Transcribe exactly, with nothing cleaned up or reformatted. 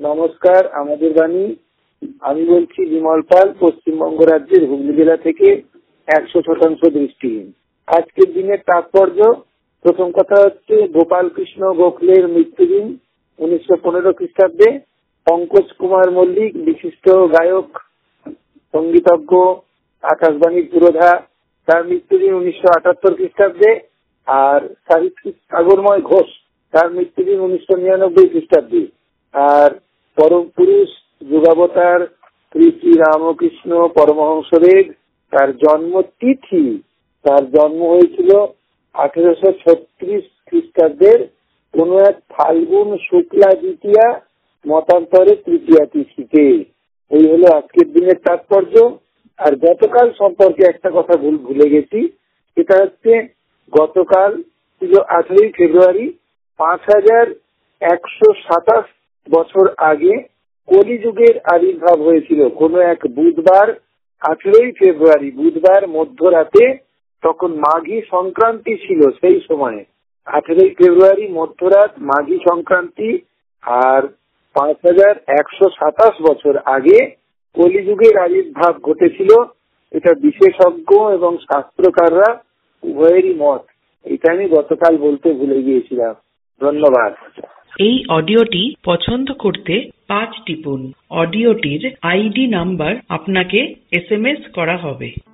নমস্কার, আমাদের বাণী। আমি বলছি বিমল পাল, পশ্চিমবঙ্গ রাজ্যের হুগলি জেলা থেকে একশো শতাংশ দৃষ্টিহীন। আজকের দিনের তাৎপর্য, প্রথম কথা হচ্ছে গোপাল কৃষ্ণ গোখলের মৃত্যুদিন উনিশশো পনেরো খ্রিস্টাব্দে। পঙ্কজ কুমার মল্লিক বিশিষ্ট গায়ক, সঙ্গীতজ্ঞ, আকাশবাণীর পুরোধা, তার মৃত্যুদিন উনিশশো আটাত্তর খ্রিস্টাব্দে। আর সাহিত্যিক সাগরময় ঘোষ, তার মৃত্যুদিন উনিশশো নিরানব্বই খ্রিস্টাব্দে। আর পরম পুরুষ যুগাবতার শ্রী শ্রী রামকৃষ্ণ পরমহংসদেব, তার জন্মতিথি, তার জন্ম হয়েছিল আঠেরোশো ছত্রিশ খ্রিস্টাব্দের কোন এক ফাল্গুন শুক্লা দ্বিতীয়া মতান্তরে তৃতীয়া তিথিতে। এই হলো আজকের দিনের তাৎপর্য। আর গতকাল সম্পর্কে একটা কথা ভুল ভুলে গেছি, সেটা হচ্ছে গতকাল ছিল আঠেরোই ফেব্রুয়ারি। পাঁচ হাজার একশো সাতাশ বছর আগে কলিযুগের আবির্ভাব হয়েছিল কোন এক বুধবার, আঠেরোই ফেব্রুয়ারি বুধবার মধ্যরাতে। তখন মাঘী সংক্রান্তি ছিল সেই সময়ে, আঠেরোই ফেব্রুয়ারি মধ্যরাত মাঘী সংক্রান্তি। আর পাঁচ হাজার একশো সাতাশ বছর আগে কলিযুগের আবির্ভাব ঘটেছিল। এটা বিশেষজ্ঞ এবং শাস্ত্রকাররা উভয়েরই মত। এটা আমি গতকাল বলতে ভুলে গিয়েছিলাম। ধন্যবাদ। এই অডিওটি পছন্দ করতে পাঁচ টিপুন। অডিওটির আইডি নাম্বার আপনাকে এস এম এস করা হবে।